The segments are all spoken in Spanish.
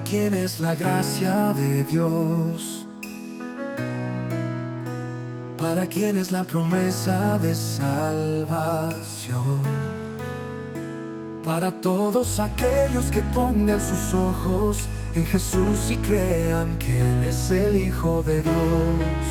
quién es la gracia de Dios? ¿Para quién es la promesa de salvación? Para todos aquellos que pongan sus ojos en Jesús y crean que Él es el Hijo de Dios.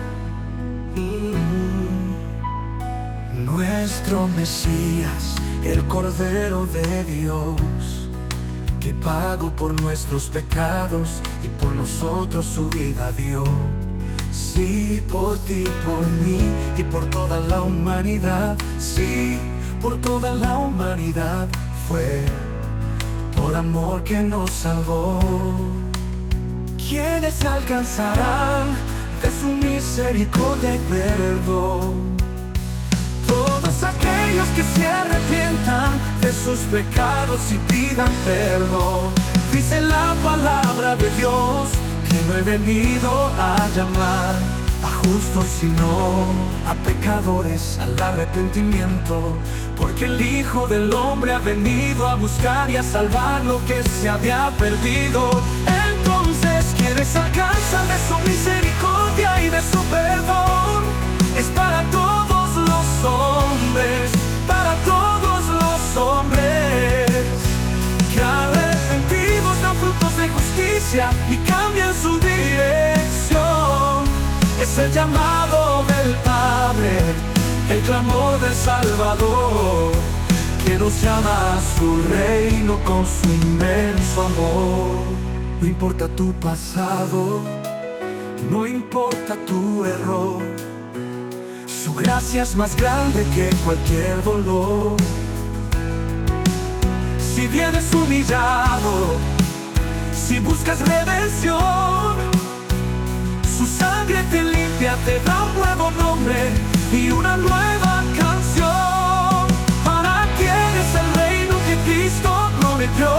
Nuestro Mesías, el Cordero de Dios, que pagó por nuestros pecados y por nosotros su vida dio. Sí, por ti, por mí y por toda la humanidad. Sí, por toda la humanidad fue por amor que nos salvó. ¿Quiénes alcanzarán de su misericordia y perdón? Todos aquellos que se arrepientan de sus pecados y pidan perdón. Dice la palabra de Dios que no he venido a llamar a justos sino a pecadores al arrepentimiento, porque el Hijo del Hombre ha venido a buscar y a salvar lo que se había perdido. Entonces, ¿quiénes alcanzan de su misericordia y de su perdón? Es para todos los hombres, para todos los hombres que arrepentidos dan frutos de justicia y cambian su dirección. Es el llamado del Padre, el clamor del Salvador, que nos llama a su reino con su inmenso amor. No importa tu pasado, no importa tu error, su gracia es más grande que cualquier dolor. Si vienes humillado, si buscas redención, su sangre te limpia, te da un nuevo nombre y una nueva canción. Para quienes el reino que Cristo prometió,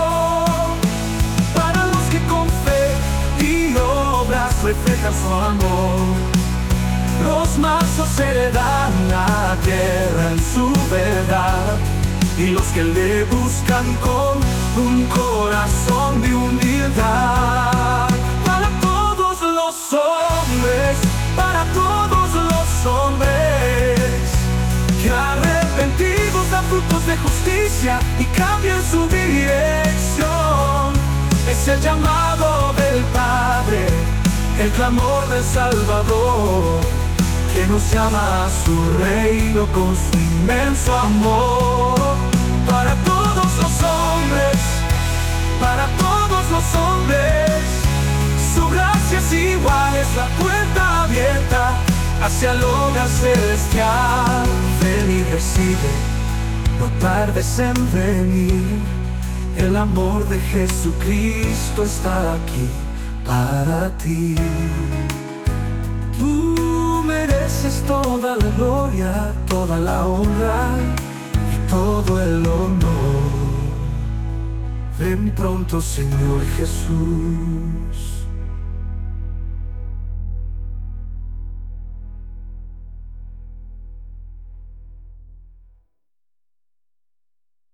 para los que con fe y obras reflejan su amor. Los mansos heredan la tierra en su verdad, y los que le buscan con un corazón de humildad. Para todos los hombres, para todos los hombres que arrepentidos dan frutos de justicia y cambian su dirección. Es el llamado del Padre, el clamor del Salvador, que nos llama a su reino con su inmenso amor. Para todos los hombres, para todos los hombres, su gracia es igual, es la puerta abierta hacia el hogar celestial. Ven y recibe, no tardes en venir, el amor de Jesucristo está aquí para ti. Tú mereces toda la gloria, toda la honra y todo el honor. Ven pronto, Señor Jesús.